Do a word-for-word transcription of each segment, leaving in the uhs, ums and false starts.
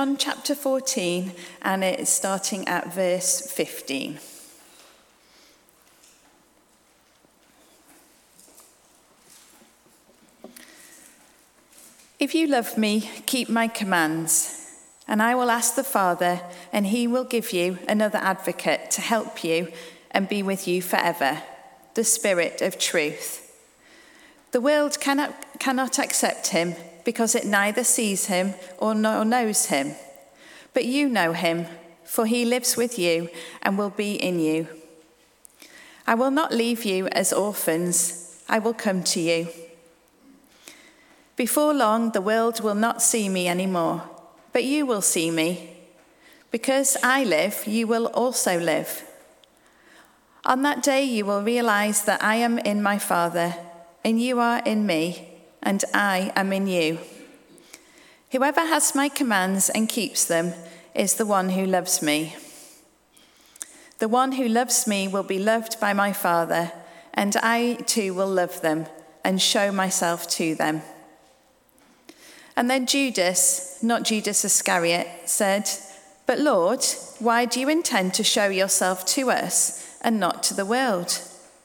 John chapter fourteen, and it's starting at verse fifteen. If you love me, keep my commands, and I will ask the Father, and he will give you another advocate to help you and be with you forever, the Spirit of truth. The world cannot, cannot accept him because it neither sees him or knows him. But you know him, for he lives with you and will be in you. I will not leave you as orphans. I will come to you. Before long, the world will not see me anymore, but you will see me. Because I live, you will also live. On that day, you will realize that I am in my Father, and you are in me, and I am in you. Whoever has my commands and keeps them is the one who loves me. The one who loves me will be loved by my Father, and I too will love them and show myself to them. And then Judas, not Judas Iscariot, said, "But Lord, why do you intend to show yourself to us and not to the world?"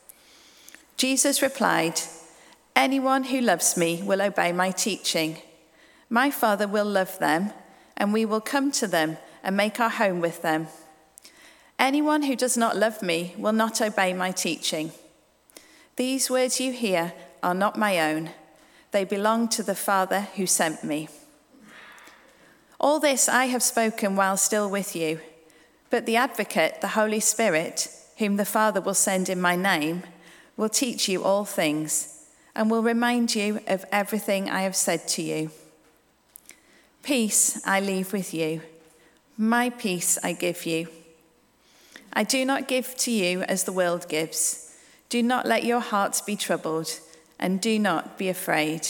Jesus replied, "Anyone who loves me will obey my teaching. My Father will love them, and we will come to them and make our home with them. Anyone who does not love me will not obey my teaching. These words you hear are not my own. They belong to the Father who sent me. All this I have spoken while still with you, but the Advocate, the Holy Spirit, whom the Father will send in my name, will teach you all things and will remind you of everything I have said to you. Peace I leave with you. My peace I give you. I do not give to you as the world gives. Do not let your hearts be troubled, and do not be afraid."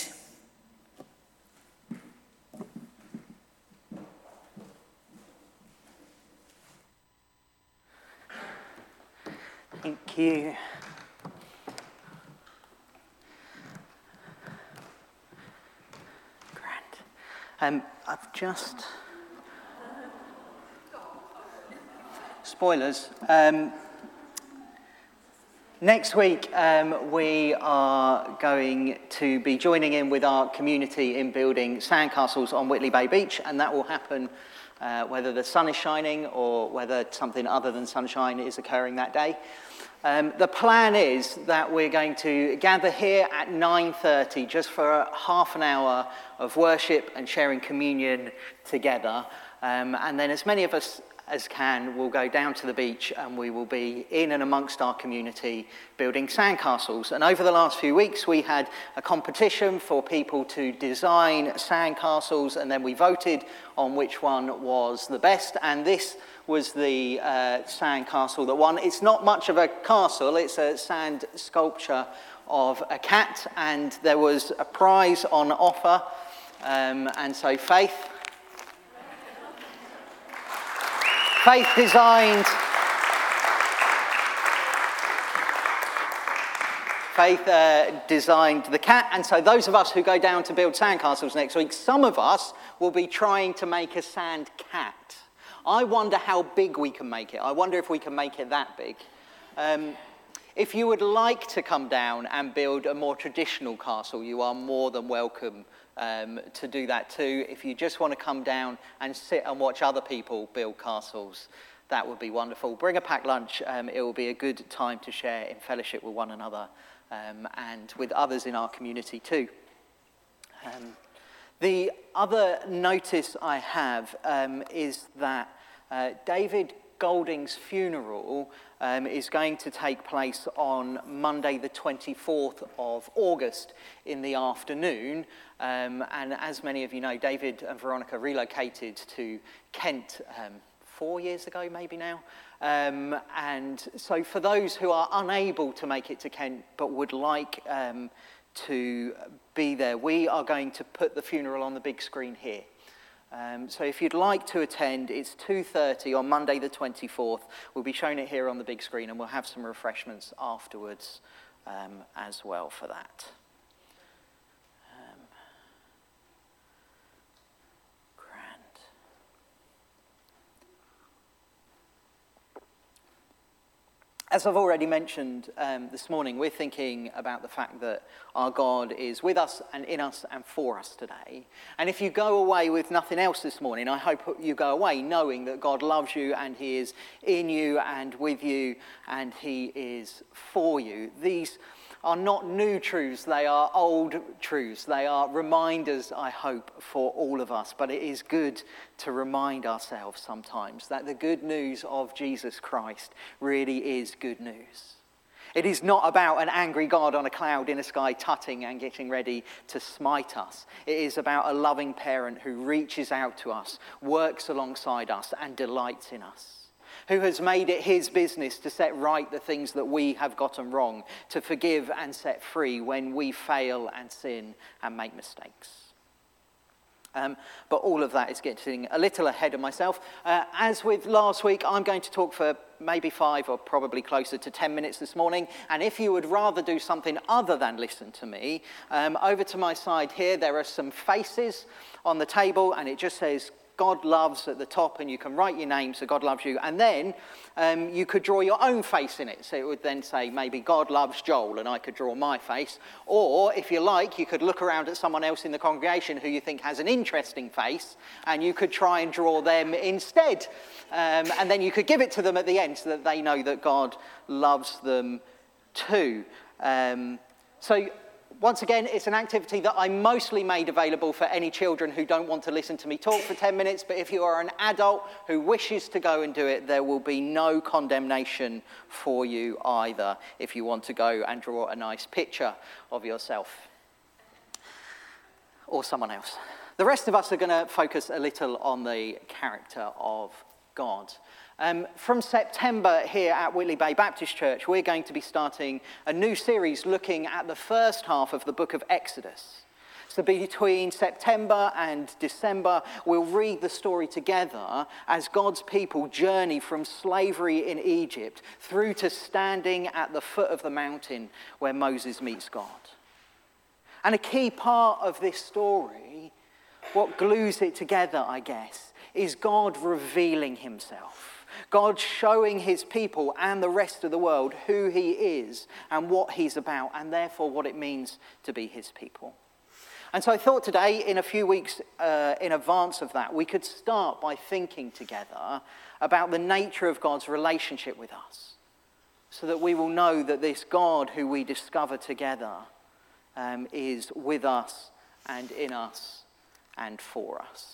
Thank you. Grand. Um, I've just... Spoilers. Um, next week, um, we are going to be joining in with our community in building sandcastles on Whitley Bay Beach, and that will happen uh, whether the sun is shining or whether something other than sunshine is occurring that day. Um, the plan is that we're going to gather here at nine thirty just for a half an hour of worship and sharing communion together. Um, and then as many of us as can will go down to the beach, and we will be in and amongst our community building sandcastles. And over the last few weeks, we had a competition for people to design sandcastles, and then we voted on which one was the best. And this was the uh, sandcastle that won. It's not much of a castle, it's a sand sculpture of a cat, and there was a prize on offer. Um, and so Faith, Faith designed, Faith uh, designed the cat, and so those of us who go down to build sandcastles next week, some of us will be trying to make a sand cat. I wonder how big we can make it. I wonder if we can make it that big. Um, if you would like to come down and build a more traditional castle, you are more than welcome um, to do that too. If you just want to come down and sit and watch other people build castles, that would be wonderful. Bring a packed lunch. Um, it will be a good time to share in fellowship with one another um, and with others in our community too. Um, The other notice I have um, is that uh, David Golding's funeral um, is going to take place on Monday the twenty-fourth of August in the afternoon. Um, and as many of you know, David and Veronica relocated to Kent um, four years ago, maybe now. Um, and so for those who are unable to make it to Kent but would like um, to be there, we are going to put the funeral on the big screen here. Um, so if you'd like to attend, it's two thirty on Monday the twenty-fourth. We'll be showing it here on the big screen, and we'll have some refreshments afterwards um, as well for that. Um, grand. As I've already mentioned um, this morning, we're thinking about the fact that our God is with us and in us and for us today. And if you go away with nothing else this morning, I hope you go away knowing that God loves you and he is in you and with you and he is for you. These are not new truths, they are old truths. They are reminders, I hope, for all of us. But it is good to remind ourselves sometimes that the good news of Jesus Christ really is good news. It is not about an angry God on a cloud in a sky tutting and getting ready to smite us. It is about a loving parent who reaches out to us, works alongside us and delights in us, who has made it his business to set right the things that we have gotten wrong, to forgive and set free when we fail and sin and make mistakes. Um, but all of that is getting a little ahead of myself. Uh, as with last week, I'm going to talk for maybe five or probably closer to ten minutes this morning. And if you would rather do something other than listen to me, um, over to my side here, there are some faces on the table, and it just says God loves at the top, and you can write your name, so God loves you. And then um, you could draw your own face in it. So it would then say maybe God loves Joel, and I could draw my face. Or if you like, you could look around at someone else in the congregation who you think has an interesting face, and you could try and draw them instead. Um, and then you could give it to them at the end so that they know that God loves them too. Um, so... Once again, it's an activity that I mostly made available for any children who don't want to listen to me talk for ten minutes, but if you are an adult who wishes to go and do it, there will be no condemnation for you either if you want to go and draw a nice picture of yourself or someone else. The rest of us are going to focus a little on the character of God. Um, from September here at Whitley Bay Baptist Church, we're going to be starting a new series looking at the first half of the book of Exodus. So between September and December, we'll read the story together as God's people journey from slavery in Egypt through to standing at the foot of the mountain where Moses meets God. And a key part of this story, what glues it together, I guess, is God revealing himself. God showing his people and the rest of the world who he is and what he's about, and therefore what it means to be his people. And so I thought today, in a few weeks uh, in advance of that, we could start by thinking together about the nature of God's relationship with us, so that we will know that this God who we discover together um, is with us and in us and for us.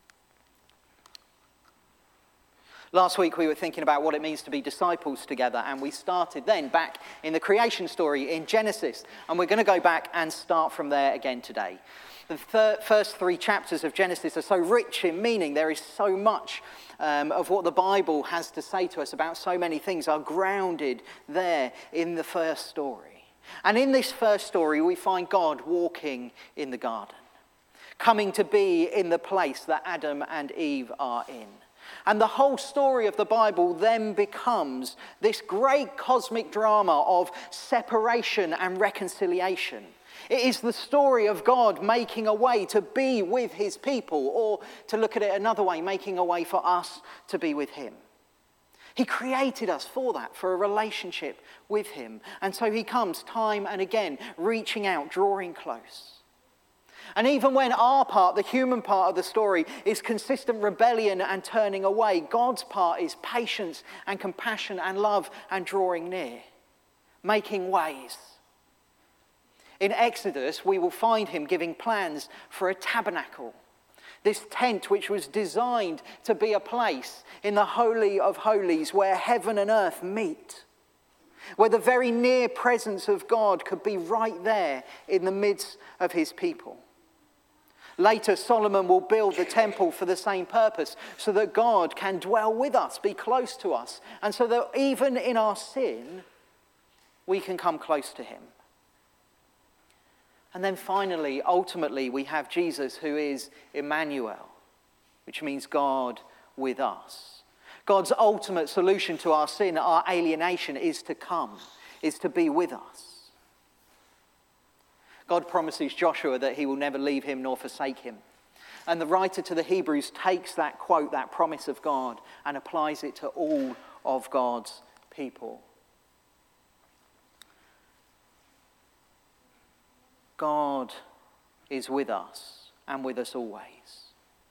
Last week we were thinking about what it means to be disciples together, and we started then back in the creation story in Genesis, and we're going to go back and start from there again today. The thir- first three chapters of Genesis are so rich in meaning. There is so much um, of what the Bible has to say to us about so many things are grounded there in the first story. And in this first story we find God walking in the garden, coming to be in the place that Adam and Eve are in. And the whole story of the Bible then becomes this great cosmic drama of separation and reconciliation. It is the story of God making a way to be with his people, or to look at it another way, making a way for us to be with him. He created us for that, for a relationship with him. And so he comes time and again, reaching out, drawing close. And even when our part, the human part of the story, is consistent rebellion and turning away, God's part is patience and compassion and love and drawing near, making ways. In Exodus, we will find him giving plans for a tabernacle, this tent which was designed to be a place in the Holy of Holies where heaven and earth meet, where the very near presence of God could be right there in the midst of his people. Later, Solomon will build the temple for the same purpose, so that God can dwell with us, be close to us, and so that even in our sin, we can come close to him. And then finally, ultimately, we have Jesus, who is Emmanuel, which means God with us. God's ultimate solution to our sin, our alienation, is to come, is to be with us. God promises Joshua that he will never leave him nor forsake him. And the writer to the Hebrews takes that quote, that promise of God, and applies it to all of God's people God is with us and with us always.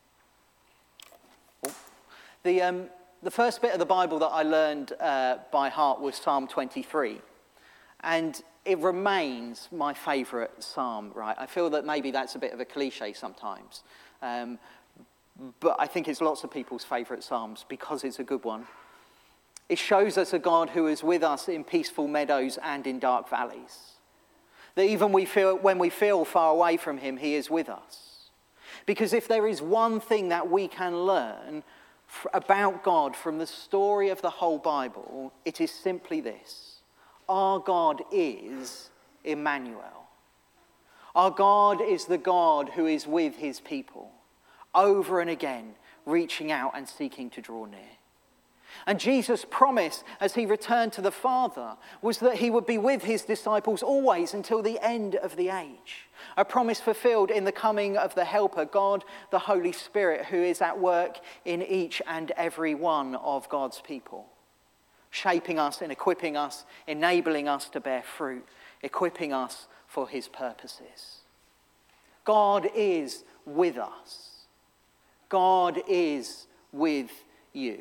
The, um, the first bit of the Bible that I learned uh, by heart was Psalm twenty-three. And it remains my favourite psalm, right? I feel that maybe that's a bit of a cliche sometimes. Um, but I think it's lots of people's favourite psalms because it's a good one. It shows us a God who is with us in peaceful meadows and in dark valleys. That even we feel, when we feel far away from him, he is with us. Because if there is one thing that we can learn f- about God from the story of the whole Bible, it is simply this. Our God is Emmanuel. Our God is the God who is with his people, over and again, reaching out and seeking to draw near. And Jesus' promise as he returned to the Father was that he would be with his disciples always until the end of the age. A promise fulfilled in the coming of the Helper, God, the Holy Spirit, who is at work in each and every one of God's people, shaping us and equipping us, enabling us to bear fruit, equipping us for his purposes. God is with us. God is with you.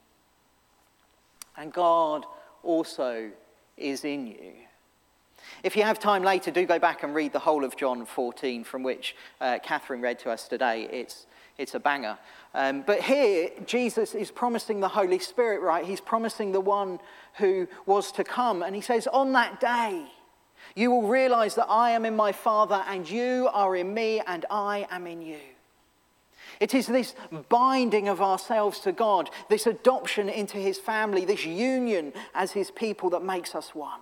And God also is in you. If you have time later, do go back and read the whole of John fourteen, from which uh, Catherine read to us today. It's, it's a banger. Um, but here, Jesus is promising the Holy Spirit, right? He's promising the one who was to come. And he says, on that day, you will realize that I am in my Father, and you are in me, and I am in you. It is this binding of ourselves to God, this adoption into his family, this union as his people that makes us one.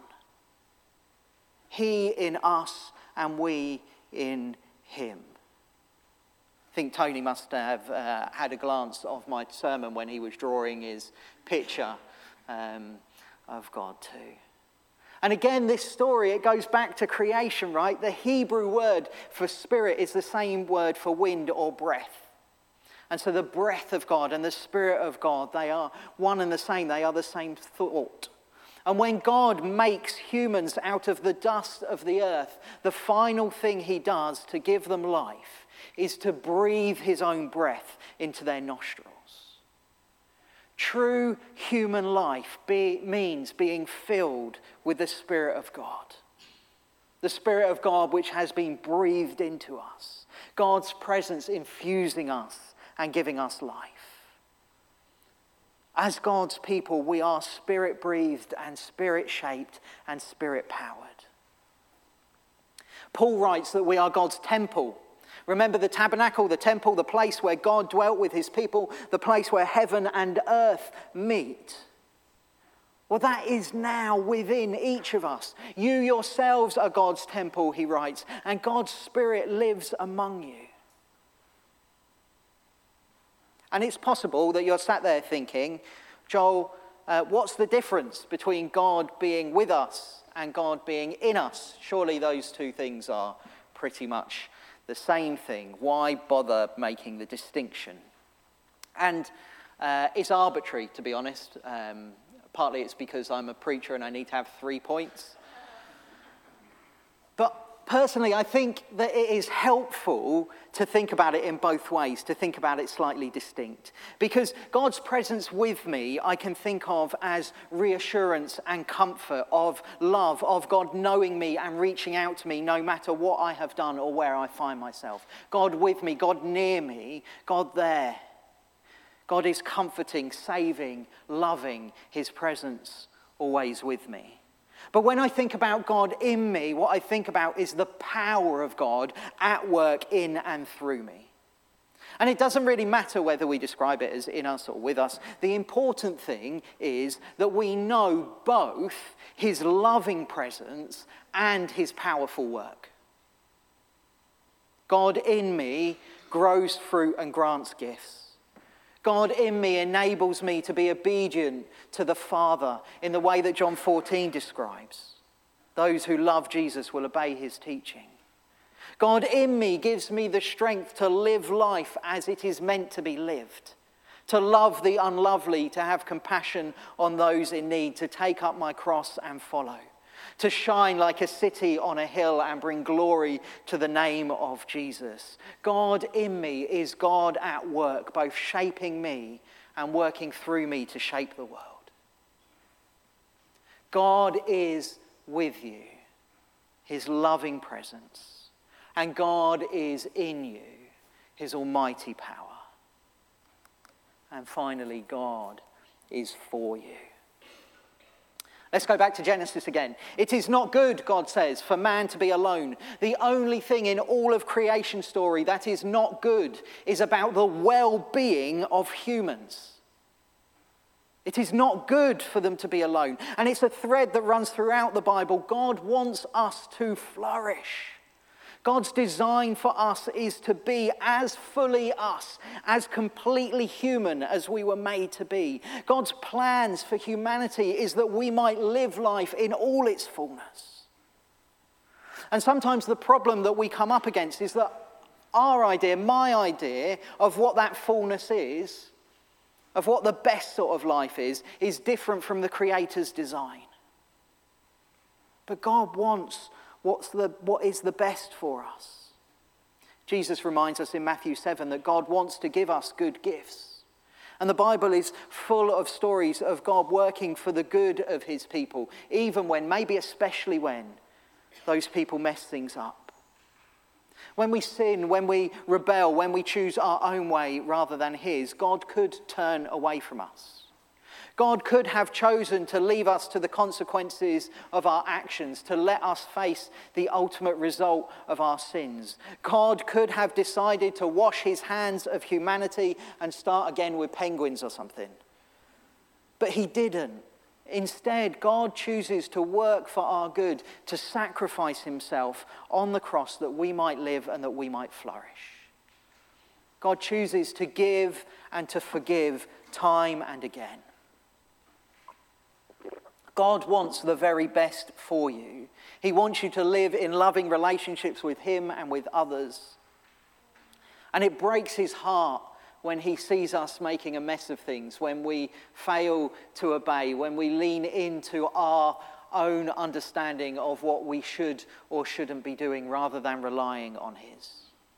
He in us and we in him. I think Tony must have uh, had a glance of my sermon when he was drawing his picture um, of God too. And again, this story, it goes back to creation, right? The Hebrew word for spirit is the same word for wind or breath. And so the breath of God and the Spirit of God, they are one and the same. They are the same thought. And when God makes humans out of the dust of the earth, the final thing he does to give them life is to breathe his own breath into their nostrils. True human life be, means being filled with the Spirit of God. The Spirit of God which has been breathed into us. God's presence infusing us and giving us life. As God's people, we are spirit-breathed and spirit-shaped and spirit-powered. Paul writes that we are God's temple. Remember the tabernacle, the temple, the place where God dwelt with his people, the place where heaven and earth meet. Well, that is now within each of us. You yourselves are God's temple, he writes, and God's Spirit lives among you. And it's possible that you're sat there thinking, Joel, uh, what's the difference between God being with us and God being in us? Surely those two things are pretty much the same thing. Why bother making the distinction? And uh, it's arbitrary, to be honest. Um, partly it's because I'm a preacher and I need to have three points. But personally, I think that it is helpful to think about it in both ways, to think about it slightly distinct. Because God's presence with me, I can think of as reassurance and comfort, of love, of God knowing me and reaching out to me no matter what I have done or where I find myself. God with me, God near me, God there. God is comforting, saving, loving, his presence always with me. But when I think about God in me, what I think about is the power of God at work in and through me. And it doesn't really matter whether we describe it as in us or with us. The important thing is that we know both his loving presence and his powerful work. God in me grows fruit and grants gifts. God in me enables me to be obedient to the Father in the way that John fourteen describes. Those who love Jesus will obey his teaching. God in me gives me the strength to live life as it is meant to be lived, to love the unlovely, to have compassion on those in need, to take up my cross and follow, to shine like a city on a hill and bring glory to the name of Jesus. God in me is God at work, both shaping me and working through me to shape the world. God is with you, his loving presence, and God is in you, his almighty power. And finally, God is for you. Let's go back to Genesis again. It is not good, God says, for man to be alone. The only thing in all of creation story that is not good is about the well-being of humans. It is not good for them to be alone. And it's a thread that runs throughout the Bible. God wants us to flourish. God's design for us is to be as fully us, as completely human as we were made to be. God's plans for humanity is that we might live life in all its fullness. And sometimes the problem that we come up against is that our idea, my idea of what that fullness is, of what the best sort of life is, is different from the Creator's design. But God wants what's the, what is the best for us. Jesus reminds us in Matthew seven that God wants to give us good gifts. And the Bible is full of stories of God working for the good of his people, even when, maybe especially when, those people mess things up. When we sin, when we rebel, when we choose our own way rather than his, God could turn away from us. God could have chosen to leave us to the consequences of our actions, to let us face the ultimate result of our sins. God could have decided to wash his hands of humanity and start again with penguins or something. But he didn't. Instead, God chooses to work for our good, to sacrifice himself on the cross that we might live and that we might flourish. God chooses to give and to forgive time and again. God wants the very best for you. He wants you to live in loving relationships with him and with others. And it breaks his heart when he sees us making a mess of things, when we fail to obey, when we lean into our own understanding of what we should or shouldn't be doing rather than relying on his.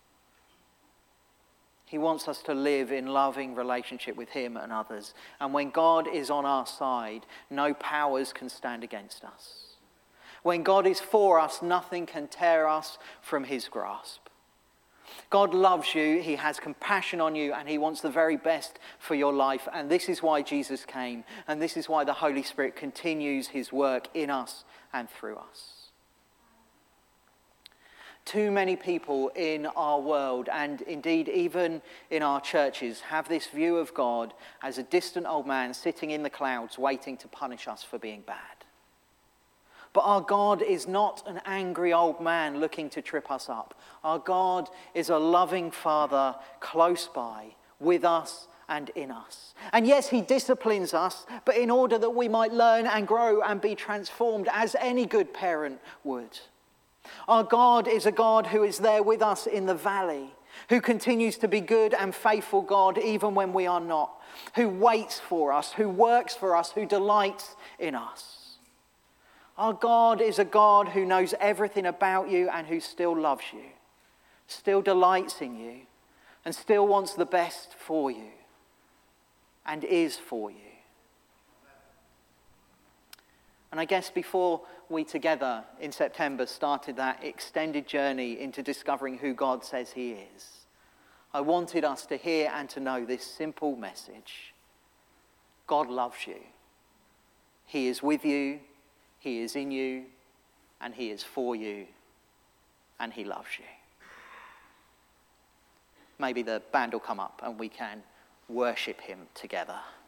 He wants us to live in loving relationship with him and others. And when God is on our side, no powers can stand against us. When God is for us, nothing can tear us from his grasp. God loves you, he has compassion on you, and he wants the very best for your life. And this is why Jesus came, and this is why the Holy Spirit continues his work in us and through us. Too many people in our world, and indeed even in our churches, have this view of God as a distant old man sitting in the clouds waiting to punish us for being bad. But our God is not an angry old man looking to trip us up. Our God is a loving Father close by, with us and in us. And yes, he disciplines us, but in order that we might learn and grow and be transformed as any good parent would. Our God is a God who is there with us in the valley, who continues to be good and faithful God even when we are not, who waits for us, who works for us, who delights in us. Our God is a God who knows everything about you and who still loves you, still delights in you, and still wants the best for you, and is for you. And I guess before we together in September started that extended journey into discovering who God says he is, I wanted us to hear and to know this simple message. God loves you. He is with you, he is in you, and he is for you, and he loves you. Maybe the band will come up and we can worship him together.